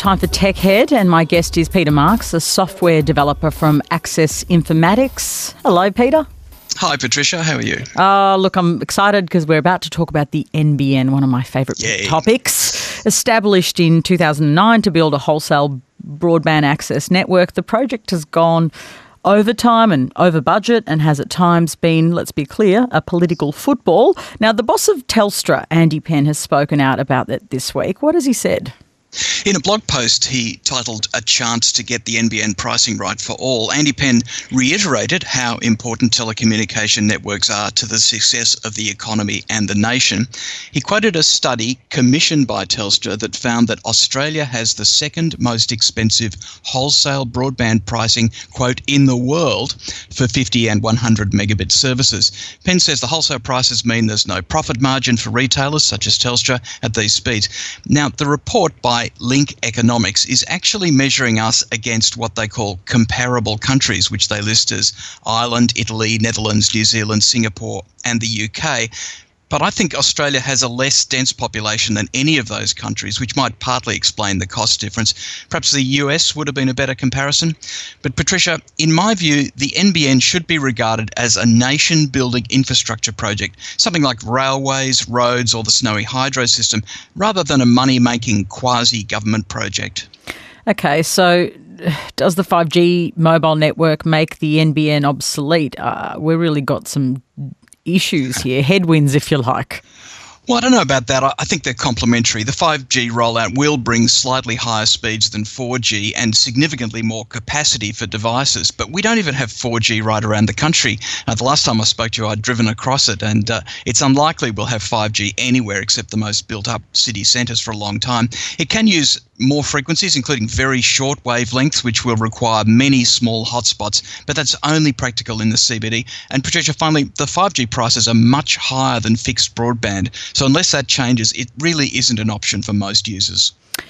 time for Tech Head, and my guest is Peter Marks, a software developer from Access Informatics. Hello, Peter. Hi, Patricia. How are you? Look, I'm excited because we're about to talk about the NBN, one of my favourite topics. Established in 2009 to build a wholesale broadband access network, the project has gone over time and over budget and has at times been, let's be clear, a political football. Now, the boss of Telstra, Andy Penn, has spoken out about it this week. What has he said? In a blog post he titled "A Chance to Get the NBN Pricing Right for All," Andy Penn reiterated how important telecommunication networks are to the success of the economy and the nation. He quoted a study commissioned by Telstra that found that Australia has the second most expensive wholesale broadband pricing, quote, in the world for 50 and 100 megabit services. Penn says the wholesale prices mean there's no profit margin for retailers such as Telstra at these speeds. Now, the report by Link Economics is actually measuring us against what they call comparable countries, which they list as Ireland, Italy, Netherlands, New Zealand, Singapore, and the UK. But I think Australia has a less dense population than any of those countries, which might partly explain the cost difference. Perhaps the US would have been a better comparison. But Patricia, in my view, the NBN should be regarded as a nation-building infrastructure project, something like railways, roads, or the Snowy Hydro system, rather than a money-making quasi-government project. Okay, so does the 5G mobile network make the NBN obsolete? We've really got some issues here, headwinds if you like. Well, I don't know about that. I think they're complementary. The 5G rollout will bring slightly higher speeds than 4G and significantly more capacity for devices, but we don't even have 4G right around the country. The last time I spoke to you, I'd driven across it, and it's unlikely we'll have 5G anywhere except the most built-up city centres for a long time. It can use more frequencies, including very short wavelengths, which will require many small hotspots, but that's only practical in the CBD. And Patricia, finally, the 5G prices are much higher than fixed broadband. So unless that changes, it really isn't an option for most users.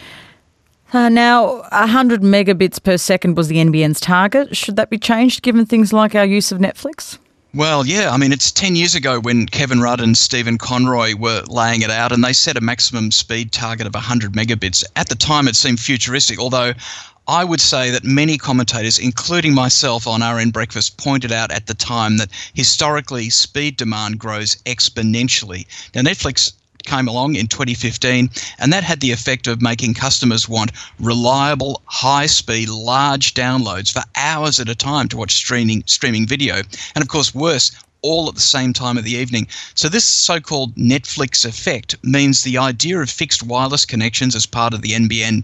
Now, 100 megabits per second was the NBN's target. Should that be changed given things like our use of Netflix? Well, yeah, I mean, it's 10 years ago when Kevin Rudd and Stephen Conroy were laying it out, and they set a maximum speed target of 100 megabits. At the time, it seemed futuristic, although I would say that many commentators, including myself on RN Breakfast, pointed out at the time that historically speed demand grows exponentially. Now, Netflix came along in 2015, and that had the effect of making customers want reliable, high-speed, large downloads for hours at a time to watch streaming video. And of course, worse, all at the same time of the evening. So this so-called Netflix effect means the idea of fixed wireless connections as part of the NBN,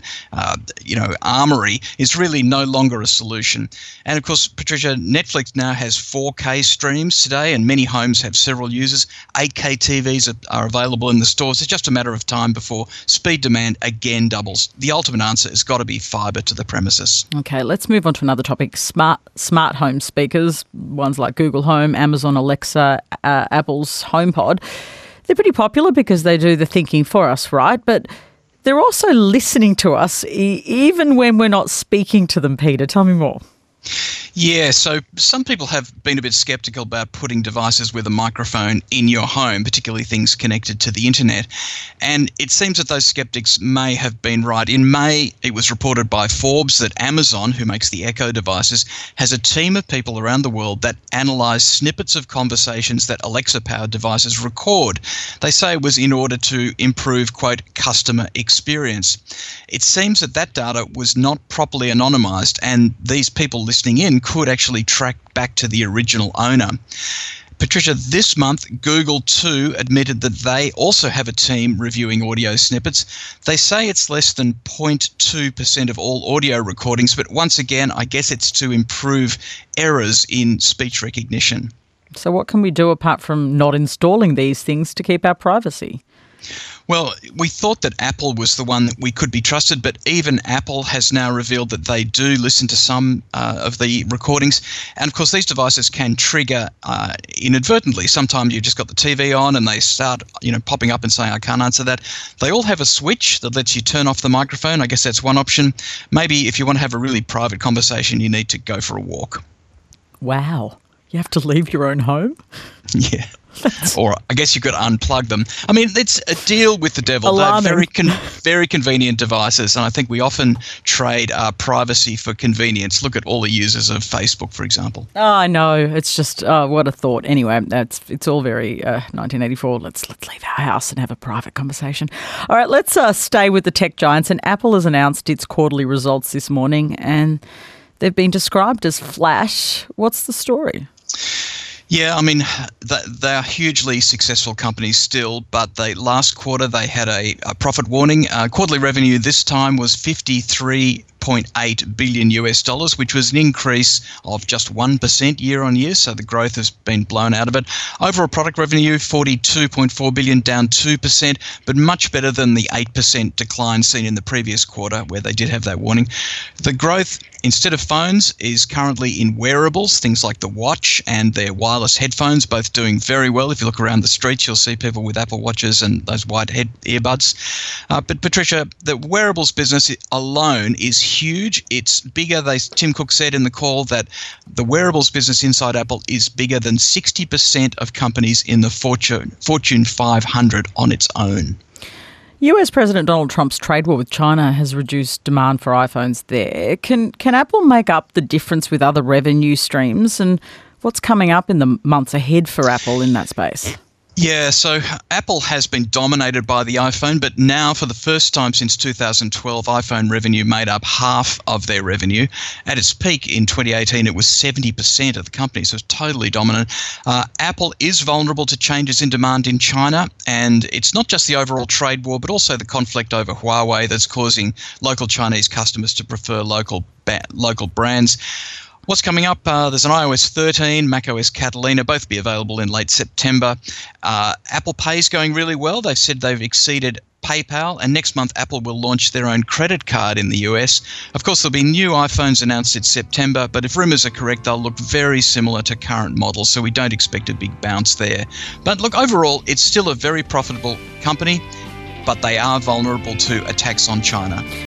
armory is really no longer a solution. And of course, Patricia, Netflix now has 4K streams today, and many homes have several users. 8K TVs are available in the stores. It's just a matter of time before speed demand again doubles. The ultimate answer has got to be fibre to the premises. Okay, let's move on to another topic, smart home speakers, ones like Google Home, Amazon Alexa, Apple's HomePod. They're pretty popular because they do the thinking for us, right? But they're also listening to us even when we're not speaking to them, Peter. Tell me more. Yeah, so some people have been a bit sceptical about putting devices with a microphone in your home, particularly things connected to the internet. And it seems that those skeptics may have been right. In May, it was reported by Forbes that Amazon, who makes the Echo devices, has a team of people around the world that analyse snippets of conversations that Alexa-powered devices record. They say it was in order to improve, quote, customer experience. It seems that data was not properly anonymised, and these people listening in could actually track back to the original owner. Patricia, this month, Google too admitted that they also have a team reviewing audio snippets. They say it's less than 0.2% of all audio recordings, but once again, I guess it's to improve errors in speech recognition. So what can we do apart from not installing these things to keep our privacy? Well, we thought that Apple was the one that we could be trusted, but even Apple has now revealed that they do listen to some of the recordings. And of course, these devices can trigger inadvertently. Sometimes you've just got the TV on and they start, popping up and saying, I can't answer that. They all have a switch that lets you turn off the microphone. I guess that's one option. Maybe if you want to have a really private conversation, you need to go for a walk. Wow. You have to leave your own home? Yeah. Or I guess you could unplug them. I mean, it's a deal with the devil. Alarming. They're very convenient devices, and I think we often trade privacy for convenience. Look at all the users of Facebook, for example. Oh, I know. It's just, what a thought. Anyway, it's all very 1984. Let's leave our house and have a private conversation. All right, let's stay with the tech giants. And Apple has announced its quarterly results this morning, and they've been described as flash. What's the story? Yeah, I mean, they are hugely successful companies still, but last quarter they had a profit warning. Quarterly revenue this time was $53.8 billion US, which was an increase of just 1% year on year, so the growth has been blown out of it. Overall product revenue, $42.4 billion, down 2%, but much better than the 8% decline seen in the previous quarter where they did have that warning. The growth, instead of phones, is currently in wearables, things like the watch and their wireless headphones, both doing very well. If you look around the streets, you'll see people with Apple Watches and those white earbuds. But Patricia, the wearables business alone is huge. It's bigger. Tim Cook said in the call that the wearables business inside Apple is bigger than 60% of companies in the Fortune 500 on its own. US President Donald Trump's trade war with China has reduced demand for iPhones there. Can Apple make up the difference with other revenue streams? And what's coming up in the months ahead for Apple in that space? Yeah, so Apple has been dominated by the iPhone, but now for the first time since 2012, iPhone revenue made up half of their revenue. At its peak in 2018, it was 70% of the company, so it's totally dominant. Apple is vulnerable to changes in demand in China, and it's not just the overall trade war, but also the conflict over Huawei that's causing local Chinese customers to prefer local brands. What's coming up? There's an iOS 13, macOS Catalina, both be available in late September. Apple Pay is going really well. They've said they've exceeded PayPal, and next month Apple will launch their own credit card in the US. Of course, there'll be new iPhones announced in September, but if rumours are correct, they'll look very similar to current models, so we don't expect a big bounce there. But look, overall, it's still a very profitable company, but they are vulnerable to attacks on China.